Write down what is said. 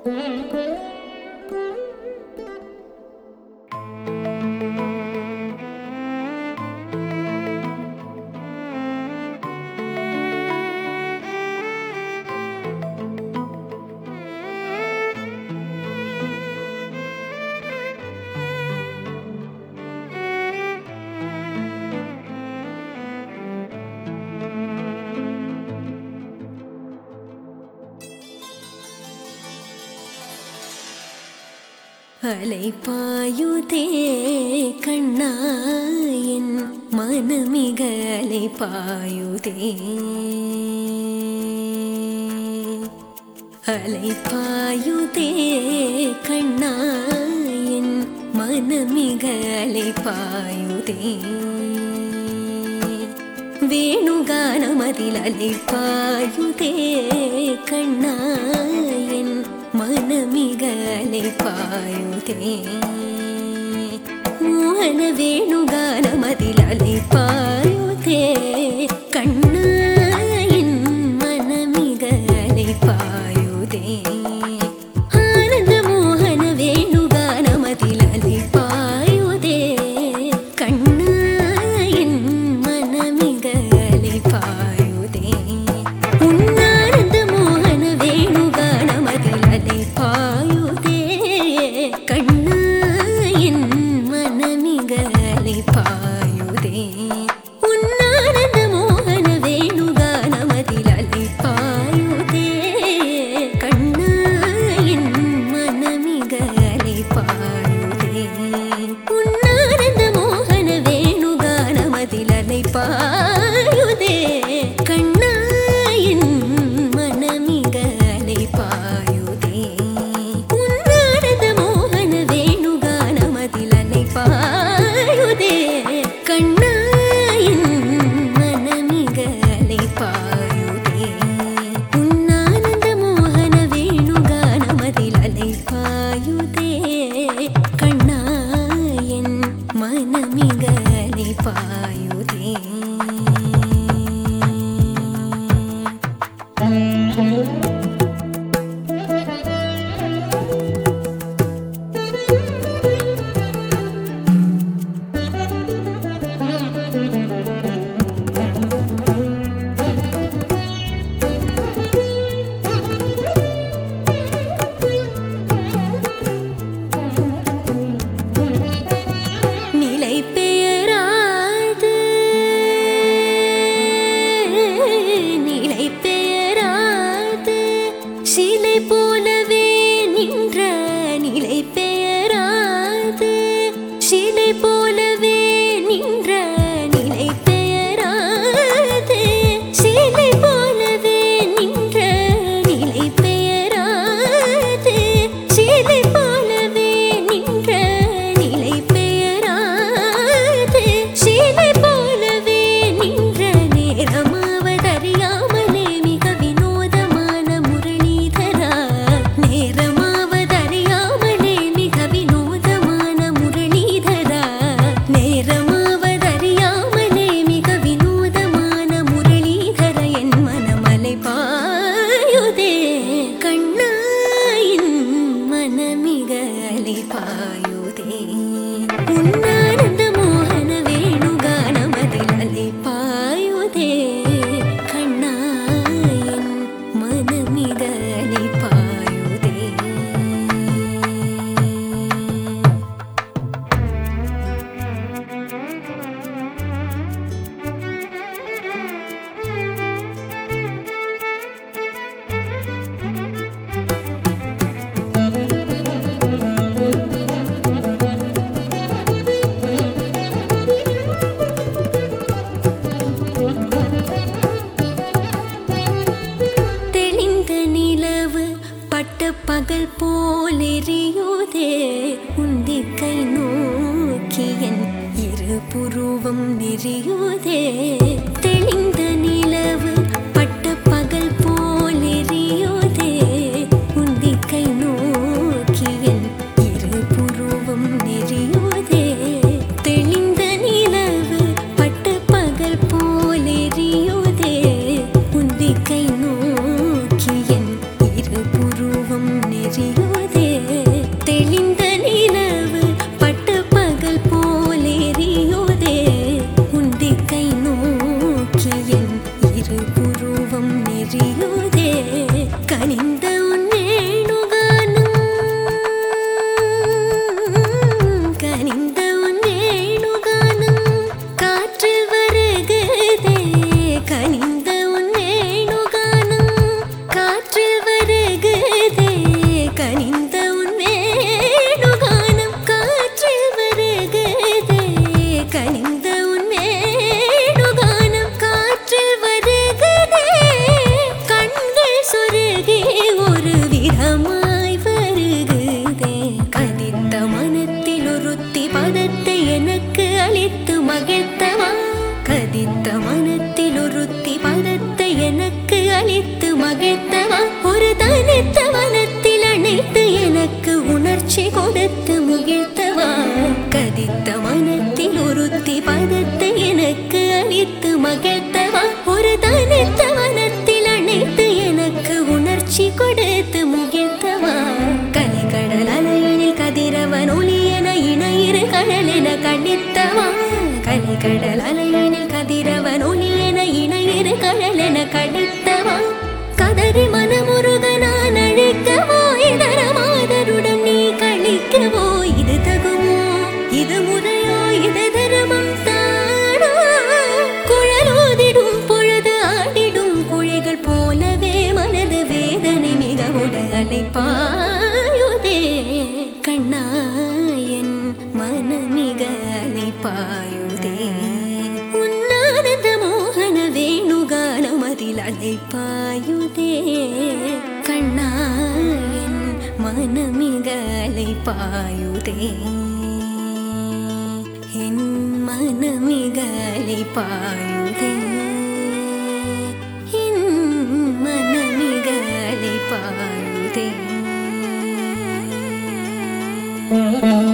அலைபாயுதே கண்ணா என் மனமிக அலைபாயுதே அலைபாயுதே கண்ணா என் மனமிக அலைபாயுதே வேணுகானமதில் அலைபாயுதே கண்ணா என் மனமிக அலைபாயுதே மோகன வேணுகானமதில் அலைபாயுதே கண்ணா என் மனமிக அலைபாயுதே ஆனந்த மோகன வேணுகானமதில் அலைபாயுதே கண்ணா என் மனமிக அலைபாயுதே உன்னானந்த மோகன வேணுகானமதில் அலைபாயுதே கண்ணா என் மனமிக அலைபாயுதே உன்னானந்த மோகன வேணுகானமதில் அலைபாயுதே கண்ணா என் மனமிக அலைபாயுதே உன்னானந்த மோகன வேணுகானமதில் அலைபாயுதே கண்ணா என் மனமிக அலைபாயுதே உன்னானந்த மோகன வேணுகானமதில் அலைபாயுதே கண்ணா என் மனமிக அலைபாயுதே உன்னானந்த மோகன வேணுகானமதில் அலைபாயுதே கண்ணா என் மனமிக அலைபாயுதே நிலை பெயராது நிலை பெயராது சிலை போலவே நின்ற நிலை பெயராது சிலை போலவே நின்ற நிலை பெயராது சிலை போலவே நின்ற நிலை பெயராது சிலை போலவே நின்ற நிலை பெயராது சிலை போலவே நின்ற நேரமாவதறியாமலே மிக வினோதமான முரளிதரா நேரமாவதறியாமலே மிக வினோதமான முரளிதரா நேரமாவதறியாமலே மிக வினோதமான முரளிதர என் மனமலை பாயுதே கண்ணா என் மனமிக அலைபாயுதே உன்னானந்த மோகன வேணுகானமதில் அலைபாயுதே கண்ணா என் மனமிக அலைபாயுதே தெளிந்த நிலவு பட்ட பகல் போல் எரியுதே உந்திக்கை நோக்கி என் இரு புருவம் நெறியுதே தெளிந்த நிலவு பட்ட பகல் போல் எரியுதே உந்திக்கை நோக்கி என் இரு புருவம் நெறியுதே தெளிந்த நிலவு பட்ட பகல் போல் எரியுதே உந்திக்கை நோக்கி என் இரு புருவம் நெறியுதே கொடுத்து முகிழ்த்தவா கதித்த மனத்தில் ஒருத்தி பதத்தை எனக்கு அளித்து மகிழ்த்தவா ஒரு தனித்த வனத்தில் அணைத்து எனக்கு உணர்ச்சி கொடுத்து முகிழ்த்தவா கலிகடல் அலையனில் கதிரவன் ஒளி என இணையிரு கடல் என கணித்தவா கலிகடல் அலையனில் கதிரவன் ஒளி என இணையிரு கடல் என கணித்தவா கதறி மனமுருக நான் அழிக்கவோ இதர மாதருடன் நீ கழிக்கவோ இது தகுமோ இது முறையோ இது தர்மம் தானோ குழலோதிடும் பொழுது ஆடிடும் குழைகள் போலவே மனது வேதனை மிக உடலை பாயுதே கண்ணாயன் மனமிக அலை பாயுதே உன்னானந்த மோகன வேணுகானமதில் அலை பாயுதே கண்ணாயன் மனமிக அலை பாயுதே என் மனமிக அலை பாயுதே என் மனமிக அலை பாயுதே